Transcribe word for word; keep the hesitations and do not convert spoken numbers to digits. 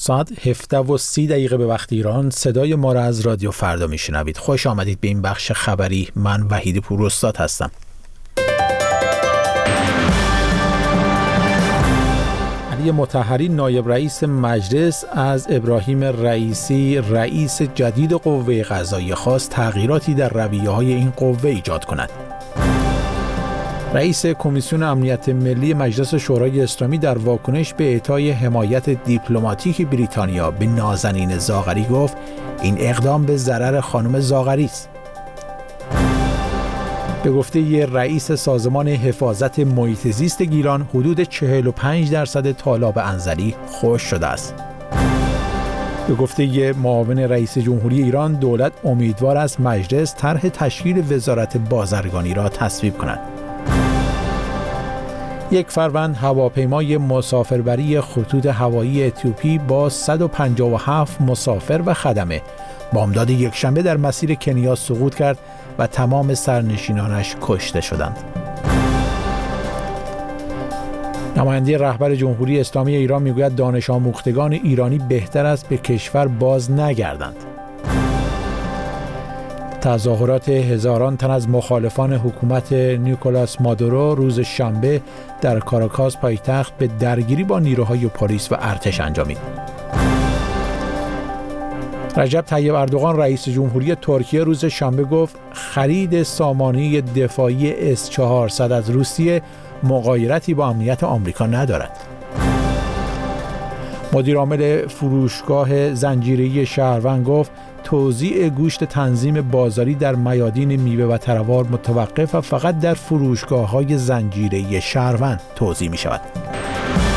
ساعت هفده و سی دقیقه به وقت ایران صدای ما را از رادیو فردا میشنوید. خوش آمدید به این بخش خبری. من وحید پوراستاد هستم. علی مطهری نایب رئیس مجلس از ابراهیم رئیسی رئیس جدید قوه قضاییه خواست تغییراتی در رویه‌های این قوه ایجاد کند. رئیس کمیسیون امنیت ملی مجلس شورای اسلامی در واکنش به اعطای حمایت دیپلماتیک بریتانیا به نازنین زاغری گفت این اقدام به ضرر خانم زاغری است. به گفته ی رئیس سازمان حفاظت محیط زیست گیلان حدود چهل و پنج درصد تالاب انزلی خشک شده است. به گفته ی معاون رئیس جمهوری ایران دولت امیدوار است مجلس طرح تشکیل وزارت بازرگانی را تصویب کند. یک فروند هواپیمای مسافربری خطوط هوایی اتیوپی با صد و پنجاه و هفت مسافر و خدمه بامداد یکشنبه در مسیر کنیا سقوط کرد و تمام سرنشینانش کشته شدند. نماینده رهبر جمهوری اسلامی ایران میگوید دانش آموختگان ایرانی بهتر است به کشور باز نگردند. تظاهرات هزاران تن از مخالفان حکومت نیکولاس مادورو روز شنبه در کاراکاس پایتخت به درگیری با نیروهای پلیس و ارتش انجامید. رجب طیب اردوغان رئیس جمهوری ترکیه روز شنبه گفت خرید سامانه دفاعی اس چهارصد از روسیه مغایرتی با امنیت آمریکا ندارد. مدیرعامل فروشگاه زنجیره‌ای شهروند گفت توزیع گوشت تنظیم بازاری در میادین میوه و تروار متوقف و فقط در فروشگاه‌های زنجیره‌ای شهروند توزیع می‌شود.